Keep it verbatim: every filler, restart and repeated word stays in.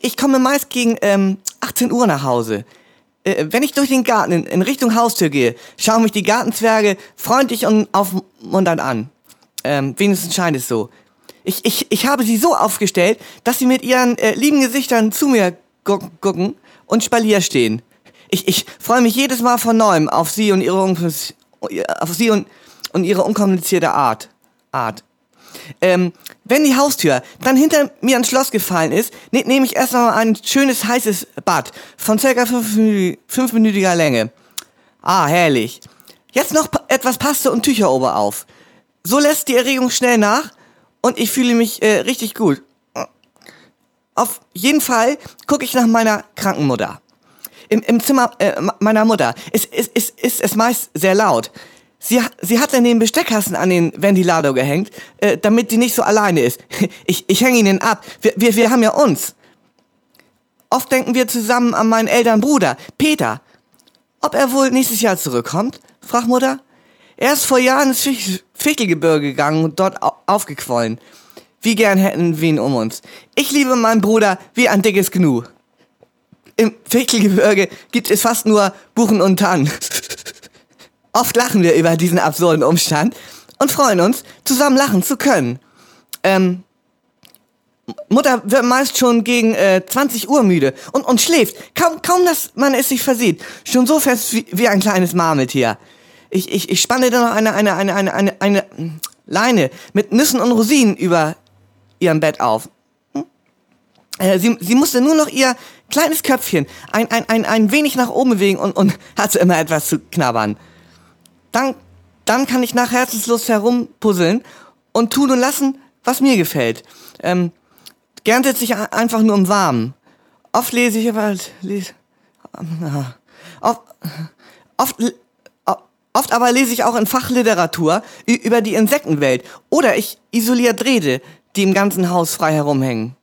ich komme meist gegen ähm, achtzehn Uhr nach Hause. Äh, wenn ich durch den Garten in, in Richtung Haustür gehe, schauen mich die Gartenzwerge freundlich und aufmunternd an. Ähm, wenigstens scheint es so. Ich, ich, ich habe sie so aufgestellt, dass sie mit ihren äh, lieben Gesichtern zu mir gu- gucken und Spalier stehen. Ich, ich freue mich jedes Mal von neuem auf sie und ihre, un- auf sie und, und ihre unkomplizierte Art. Art. Ähm, wenn die Haustür dann hinter mir ans Schloss gefallen ist, ne, nehme ich erstmal ein schönes heißes Bad von circa fünf, fünfminütiger Länge. Ah, herrlich. Jetzt noch pa- etwas Paste und Tücher obenauf. So lässt die Erregung schnell nach und ich fühle mich äh, richtig gut. Auf jeden Fall gucke ich nach meiner kranken Mutter. Im, im Zimmer äh, meiner Mutter ist, ist, ist, ist es meist sehr laut. Sie, sie hat dann den Besteckkasten an den Ventilator gehängt, äh, damit sie nicht so alleine ist. Ich, ich hänge ihn ab. Wir, wir, wir haben ja uns. Oft denken wir zusammen an meinen älteren Bruder, Peter. Ob er wohl nächstes Jahr zurückkommt? Fragt Mutter. Er ist vor Jahren ins Ficht- Fichtelgebirge gegangen und dort au- aufgequollen. Wie gern hätten wir ihn um uns. Ich liebe meinen Bruder wie ein dickes Gnu. Im Fichtelgebirge gibt es fast nur Buchen und Tannen. Oft lachen wir über diesen absurden Umstand und freuen uns, zusammen lachen zu können. Ähm, Mutter wird meist schon gegen äh, zwanzig Uhr müde und, und schläft. Kaum, kaum, dass man es sich versieht. Schon so fest wie, wie ein kleines Marmeltier. Ich, ich, ich spanne dann noch eine, eine, eine, eine, eine, eine Leine mit Nüssen und Rosinen über ihrem Bett auf. Hm? Äh, sie, sie musste nur noch ihr kleines Köpfchen ein, ein, ein, ein wenig nach oben bewegen und, und hatte immer etwas zu knabbern. Dann, dann kann ich nach Herzenslust herumpuzzeln und tun und lassen, was mir gefällt. Ähm, gern sitze ich einfach nur im Warmen. Oft lese ich aber... Lese, oft, oft, oft aber lese ich auch in Fachliteratur über die Insektenwelt. Oder ich isoliere Drähte, die im ganzen Haus frei herumhängen.